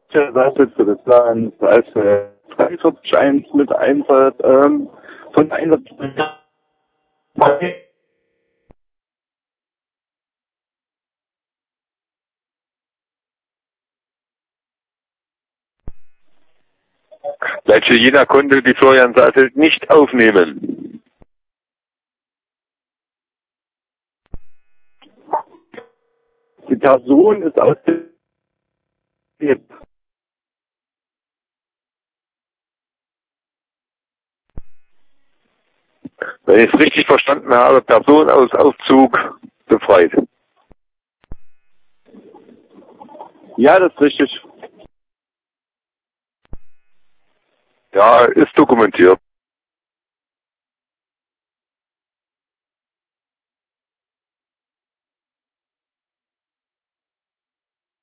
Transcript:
Seite des Landes, als 43.1 mit Einsatz von Einsatz. Welche Jena konnte die Florian Sasselt nicht aufnehmen. Die Person ist aus dem Wenn ich es richtig verstanden habe, Person aus Aufzug befreit. Ja, das ist richtig. Ja, ist dokumentiert.